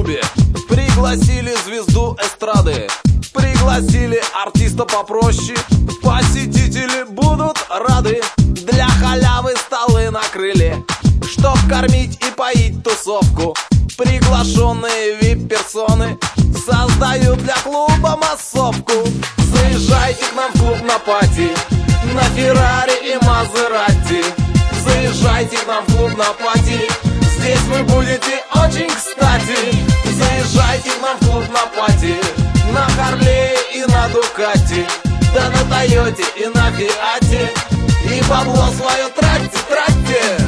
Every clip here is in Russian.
клубе. Пригласили звезду эстрады, пригласили артиста попроще. Посетители будут рады, для халявы столы накрыли, чтоб кормить и поить тусовку. Приглашенные вип-персоны создают для клуба массовку. Заезжайте к нам в клуб на пати, на Феррари и Мазерати. Заезжайте к нам в клуб на пати, здесь вы будете очень кстати. Заезжайте к нам в клуб на пати, на Харлее и на Дукати, да на Тойоте и на Фиате, и бабло свое тратьте, тратьте.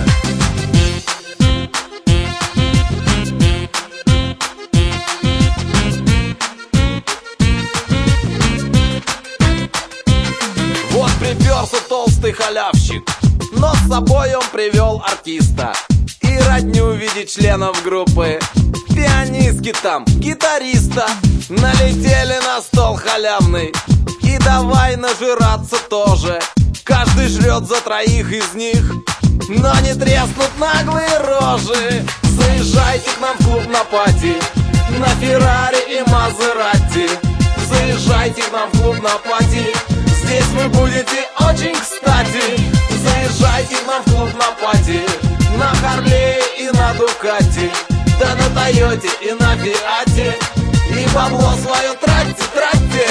Вот приперся толстый халявщик, но с собой он привел артиста и родню в виде членов группы, пианистки там, гитариста. Налетели на стол халявный и давай нажираться тоже. Каждый жрет за троих из них, но не треснут наглые рожи. Заезжайте к нам в клуб на пати, на Феррари и Мазерати. Заезжайте к нам в клуб на пати, здесь вы будете очень кстати. Заезжайте к нам в клуб на пати, на Харлее и на Дукати, да на Тойоте и на Фиате, и бабло свое тратьте, тратьте.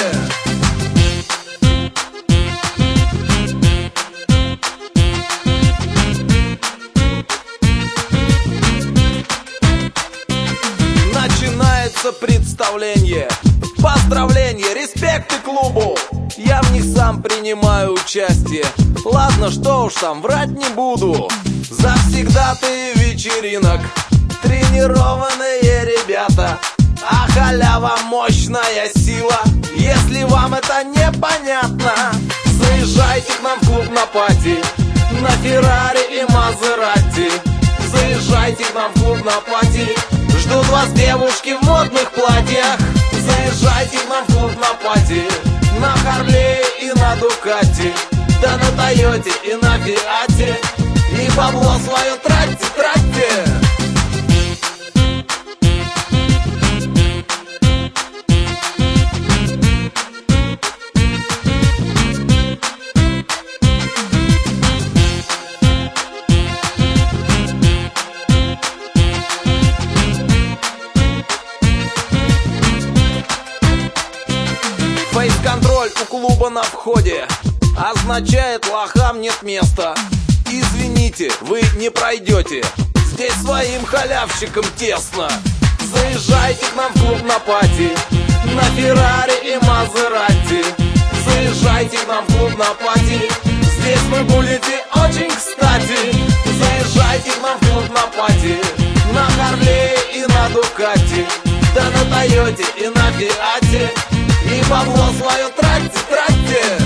Начинается представление, поздравления, респекты клубу. Я в них сам принимаю участие. Ладно, что уж там, врать не буду. Завсегдатые вечеринок, тренированные ребята, а халява мощная сила, если вам это непонятно. Заезжайте к нам в клуб на пати, на Феррари и Мазерати. Заезжайте к нам в клуб на пати, ждут вас девушки в модных платьях. Заезжайте к нам в клуб на пати, на Харлее и на Дукати, да на Тойоте и на Фиате, и бабло свое тратьте, тратьте. Фейс-контроль у клуба на входе означает, лохам нет места. Извините, вы не пройдете, здесь своим халявщикам тесно. Заезжайте к нам в клуб на пати, на Феррари и Мазерати. Заезжайте к нам в клуб на пати, здесь вы будете очень кстати. Заезжайте к нам в клуб на пати, на Харлее и на Дукати, да на Тойоте и на Фиате, и бабло свое тратьте, тратьте.